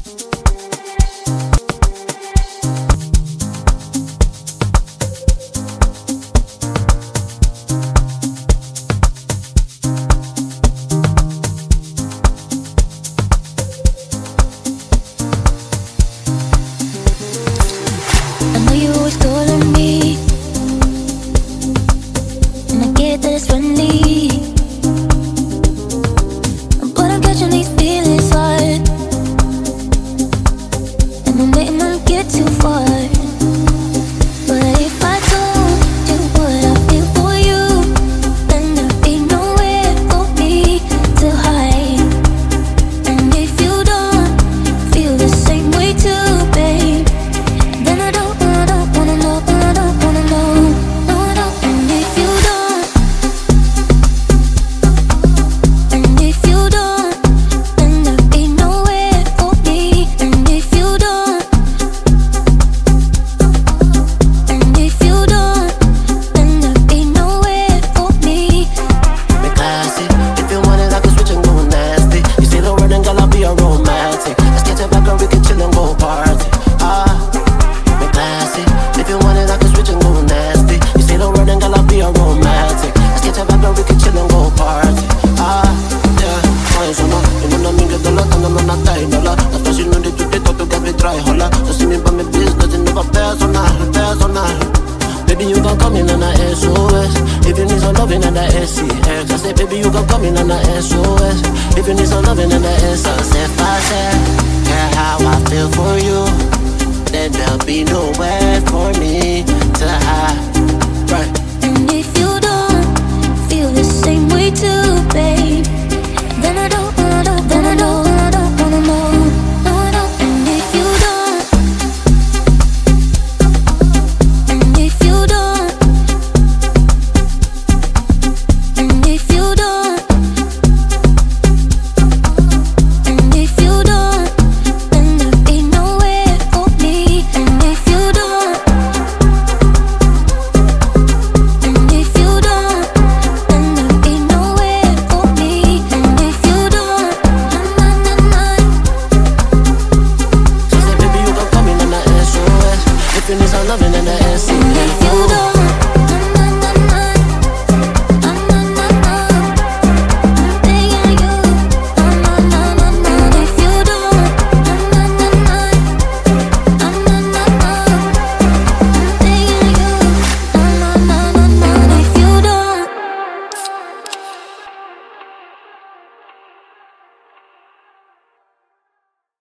I know you always calling me, and I get that it's friendly, but I'm catching these feelings hard, and I'm letting them get too far. But if I told you what I feel for you, then there'd be nowhere for me to hide. And if you don't feel the same way too, babe, then I don't wanna know, I don't wanna know, no, no. And if you don't, then there'd be nowhere for me. And if you don't, then there'd be nowhere for me. Me classy, if you want it, I can switch and go nasty. You say the word and girl, I'll be a romantic. Let's get it back and we can chill and go party. Me classy, if you want it, I can switch and go nasty. You say the word and girl, I'll be a romantic. Let's get it back and we can chill and go party. Yeah, fine, so no, you know, no, me get the lot and I'm not tired, no, lot. That's why she know they do it, to get me dry, holla. So see me by me business, you never personal. Baby, you can come in on a SOS. If you need some loving and a SCX, I say, baby, you can come in on a SOS. If you need some loving and a SCX, I say,